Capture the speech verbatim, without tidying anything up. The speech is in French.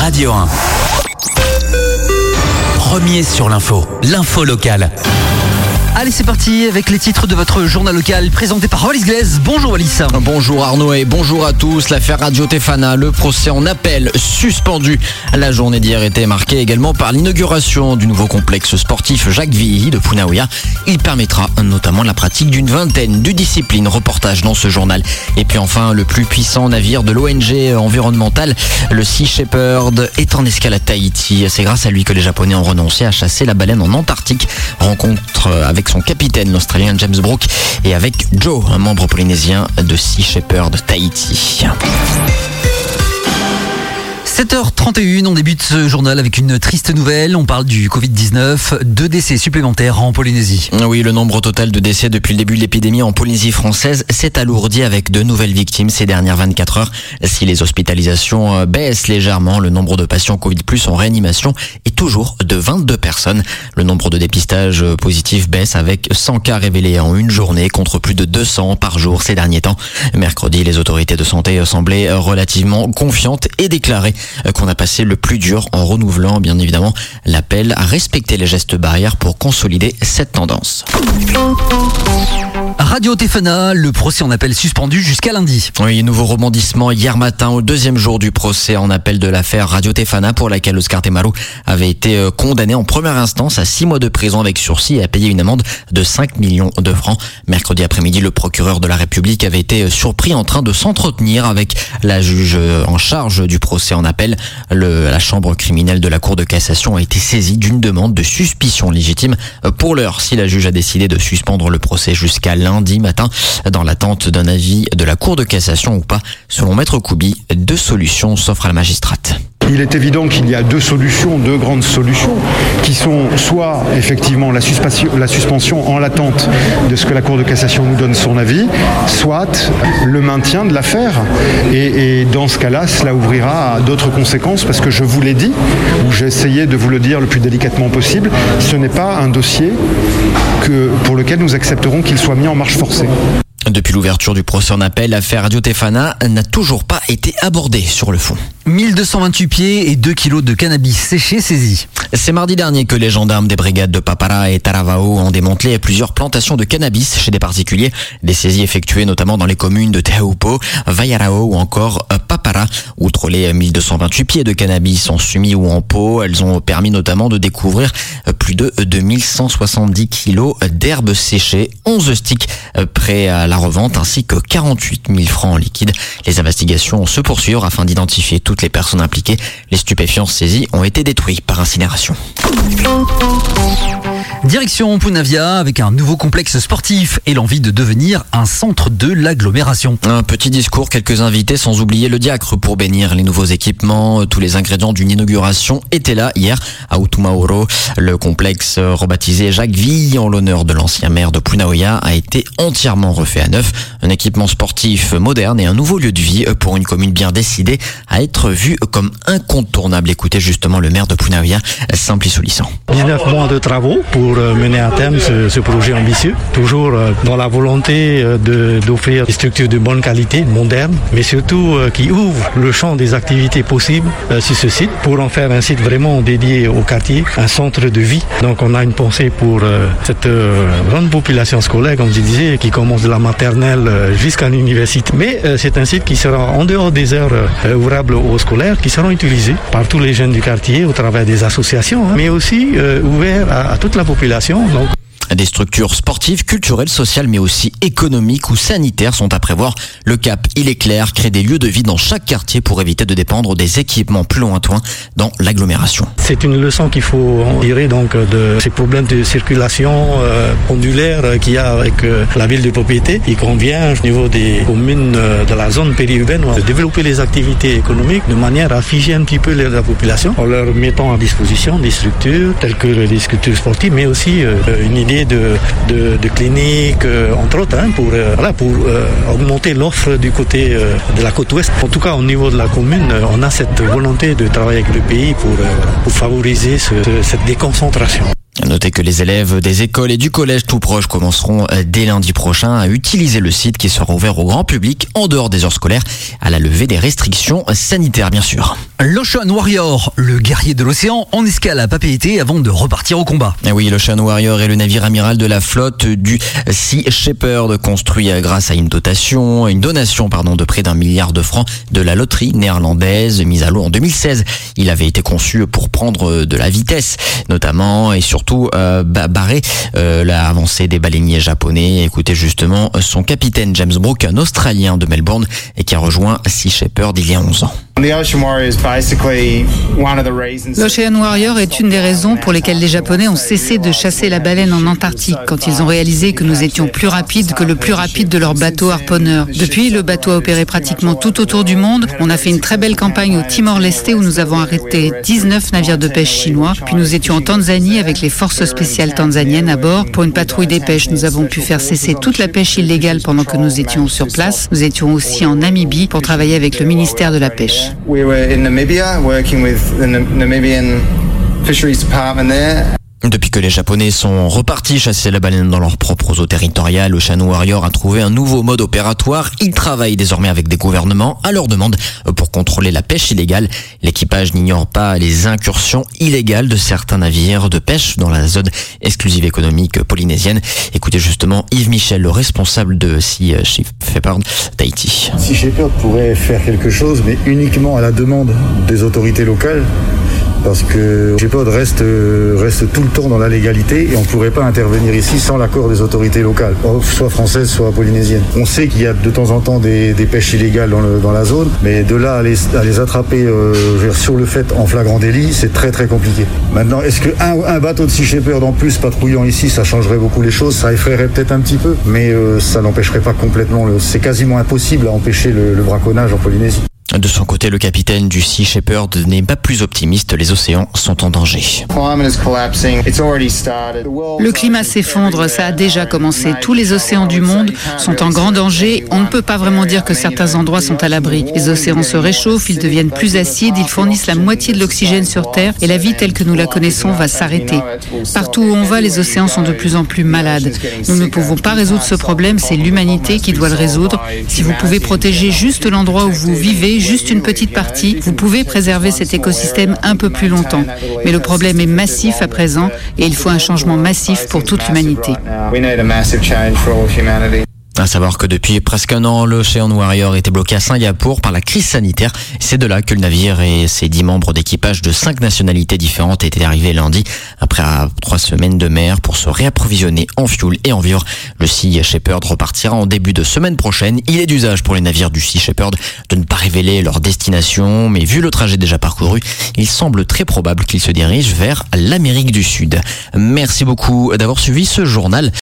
Radio un. Premier sur l'info, l'info locale. Allez, c'est parti avec les titres de votre journal local présenté par Wallis Glaise. Bonjour Wallis. Bonjour Arnaud et bonjour à tous. L'affaire Radio Tefana, le procès en appel suspendu. La journée d'hier était marquée également par l'inauguration du nouveau complexe sportif Jacques Villy de Punaouia. Il permettra notamment la pratique d'une vingtaine de disciplines. Reportage dans ce journal. Et puis enfin, le plus puissant navire de l'O N G environnementale, le Sea Shepherd, est en escale à Tahiti. C'est grâce à lui que les Japonais ont renoncé à chasser la baleine en Antarctique. Rencontre avec son capitaine, l'Australien James Brooke, et avec Joe, un membre polynésien de Sea Shepherd Tahiti. sept heures trente et une, on débute ce journal avec une triste nouvelle. On parle du covid dix-neuf, deux décès supplémentaires en Polynésie. Oui, le nombre total de décès depuis le début de l'épidémie en Polynésie française s'est alourdi avec de nouvelles victimes ces dernières vingt-quatre heures. Si les hospitalisations baissent légèrement, le nombre de patients Covid plus en réanimation est toujours de vingt-deux personnes. Le nombre de dépistages positifs baisse avec cent cas révélés en une journée contre plus de deux cents par jour ces derniers temps. Mercredi, les autorités de santé semblaient relativement confiantes et déclaraient qu'on a passé le plus dur en renouvelant bien évidemment l'appel à respecter les gestes barrières pour consolider cette tendance. Radio Tefana, le procès en appel suspendu jusqu'à lundi. Oui, nouveau rebondissement hier matin au deuxième jour du procès en appel de l'affaire Radio Tefana pour laquelle Oscar Temaru avait été condamné en première instance à six mois de prison avec sursis et à payer une amende de cinq millions de francs. Mercredi après-midi, le procureur de la République avait été surpris en train de s'entretenir avec la juge en charge du procès en appel. Le, la chambre criminelle de la Cour de cassation a été saisie d'une demande de suspicion légitime. Pour l'heure, si la juge a décidé de suspendre le procès jusqu'à lundi matin, dans l'attente d'un avis de la Cour de cassation ou pas, selon Maître Koubi, deux solutions s'offrent à la magistrate. Il est évident qu'il y a deux solutions, deux grandes solutions, qui sont soit effectivement la suspension, la suspension en l'attente de ce que la Cour de cassation nous donne son avis, soit le maintien de l'affaire. Et, et dans ce cas-là, cela ouvrira à d'autres conséquences, parce que je vous l'ai dit, ou j'ai essayé de vous le dire le plus délicatement possible, ce n'est pas un dossier que, pour lequel nous accepterons qu'il soit mis en marche forcée. Depuis l'ouverture du procès en appel, l'affaire Radio Tefana n'a toujours pas été abordée sur le fond. mille deux cent vingt-huit pieds et deux kilos de cannabis séché saisis. C'est mardi dernier que les gendarmes des brigades de Papara et Taravao ont démantelé plusieurs plantations de cannabis chez des particuliers. Des saisies effectuées notamment dans les communes de Te Aupo, Waiarao ou encore Papara. Outre les mille deux cent vingt-huit pieds de cannabis en sumi ou en pot, elles ont permis notamment de découvrir plus de deux mille cent soixante-dix kilos d'herbes séchées, onze sticks prêts à la revente ainsi que quarante-huit mille francs en liquide. Les investigations se poursuivent afin d'identifier toutes les personnes impliquées. Les stupéfiants saisis ont été détruits par incinération. Direction Punavia avec un nouveau complexe sportif et l'envie de devenir un centre de l'agglomération. Un petit discours, quelques invités, sans oublier le diacre pour bénir les nouveaux équipements. Tous les ingrédients d'une inauguration étaient là hier à Utumauro. Le complexe rebaptisé Jacques Villy en l'honneur de l'ancien maire de Punaouia a été entièrement refait à neuf. Un équipement sportif moderne et un nouveau lieu de vie pour une commune bien décidée à être vue comme incontournable. Écoutez justement le maire de Punaouia, Simpli Soulissant. dix-neuf mois de travaux pour mener à terme ce, ce projet ambitieux, toujours dans la volonté de, d'offrir des structures de bonne qualité, modernes, mais surtout qui ouvrent le champ des activités possibles sur ce site pour en faire un site vraiment dédié au quartier, un centre de vie. Donc on a une pensée pour cette grande population scolaire, comme je disais, qui commence de la maternelle jusqu'à l'université. Mais c'est un site qui sera en dehors des heures ouvrables aux scolaires, qui seront utilisés par tous les jeunes du quartier au travers des associations, hein, mais aussi euh, ouvert à, à toute la population. Donc. Des structures sportives, culturelles, sociales, mais aussi économiques ou sanitaires sont à prévoir. Le cap, il est clair, créer des lieux de vie dans chaque quartier pour éviter de dépendre des équipements plus lointains dans l'agglomération. C'est une leçon qu'il faut en tirer donc de ces problèmes de circulation euh, ondulaire qu'il y a avec euh, la ville de propriété. Il convient au niveau des communes euh, de la zone périurbaine de développer les activités économiques de manière à figer un petit peu la population en leur mettant à disposition des structures telles que les structures sportives, mais aussi euh, une idée De, de, de cliniques, euh, entre autres, hein, pour, euh, voilà, pour euh, augmenter l'offre du côté euh, de la côte ouest. En tout cas, au niveau de la commune, euh, on a cette volonté de travailler avec le pays pour, euh, pour favoriser ce, cette déconcentration. Notez que les élèves des écoles et du collège tout proche commenceront dès lundi prochain à utiliser le site qui sera ouvert au grand public en dehors des heures scolaires à la levée des restrictions sanitaires bien sûr. L'Ocean Warrior, le guerrier de l'océan, en escale à Papeete avant de repartir au combat. Et oui, l'Ocean Warrior est le navire amiral de la flotte du Sea Shepherd, construit grâce à une dotation, une donation pardon, de près d'un milliard de francs de la loterie néerlandaise mise à l'eau en deux mille seize. Il avait été conçu pour prendre de la vitesse, notamment et surtout Surtout euh, barrer euh, l'avancée des baleiniers japonais. Écoutez justement son capitaine James Brooke, un Australien de Melbourne et qui a rejoint Sea Shepherd il y a onze ans. L'Ocean Warrior est une des raisons pour lesquelles les Japonais ont cessé de chasser la baleine en Antarctique quand ils ont réalisé que nous étions plus rapides que le plus rapide de leurs bateaux harponneurs. Depuis, le bateau a opéré pratiquement tout autour du monde. On a fait une très belle campagne au Timor-Leste où nous avons arrêté dix-neuf navires de pêche chinois. Puis nous étions en Tanzanie avec les forces spéciales tanzaniennes à bord pour une patrouille des pêches. Nous avons pu faire cesser toute la pêche illégale pendant que nous étions sur place. Nous étions aussi en Namibie pour travailler avec le ministère de la Pêche. We were in Namibia working with the Namibian Fisheries Department there. Depuis que les Japonais sont repartis chasser la baleine dans leurs propres eaux territoriales, l'Ocean Warrior a trouvé un nouveau mode opératoire. Il travaille désormais avec des gouvernements à leur demande pour contrôler la pêche illégale. L'équipage n'ignore pas les incursions illégales de certains navires de pêche dans la zone exclusive économique polynésienne. Écoutez justement Yves Michel, le responsable de Sea Shepherd d'Haïti. Sea Shepherd pourrait faire quelque chose, mais uniquement à la demande des autorités locales. Parce que Shepherd reste, reste tout le temps dans la légalité et on ne pourrait pas intervenir ici sans l'accord des autorités locales, soit françaises, soit polynésiennes. On sait qu'il y a de temps en temps des, des pêches illégales dans, le, dans la zone, mais de là à les, à les attraper euh, sur le fait en flagrant délit, c'est très très compliqué. Maintenant, est-ce qu'un un bateau de Sea Shepherd en plus patrouillant ici, ça changerait beaucoup les choses, ça effraierait peut-être un petit peu, mais euh, ça n'empêcherait pas complètement, le, c'est quasiment impossible à empêcher le, le braconnage en Polynésie. De son côté, le capitaine du Sea Shepherd n'est pas plus optimiste, les océans sont en danger. Le climat s'effondre, ça a déjà commencé. Tous les océans du monde sont en grand danger. On ne peut pas vraiment dire que certains endroits sont à l'abri. Les océans se réchauffent, ils deviennent plus acides, ils fournissent la moitié de l'oxygène sur Terre et la vie telle que nous la connaissons va s'arrêter. Partout où on va, les océans sont de plus en plus malades. Nous ne pouvons pas résoudre ce problème, c'est l'humanité qui doit le résoudre. Si vous pouvez protéger juste l'endroit où vous vivez, juste une petite partie, vous pouvez préserver cet écosystème un peu plus longtemps. Mais le problème est massif à présent et il faut un changement massif pour toute l'humanité. À savoir que depuis presque un an, l'Ocean Warrior était bloqué à Singapour par la crise sanitaire. C'est de là que le navire et ses dix membres d'équipage de cinq nationalités différentes étaient arrivés lundi après trois semaines de mer pour se réapprovisionner en fuel et en vivres. Le Sea Shepherd repartira en début de semaine prochaine. Il est d'usage pour les navires du Sea Shepherd de ne pas révéler leur destination, mais vu le trajet déjà parcouru, il semble très probable qu'ils se dirigent vers l'Amérique du Sud. Merci beaucoup d'avoir suivi ce journal.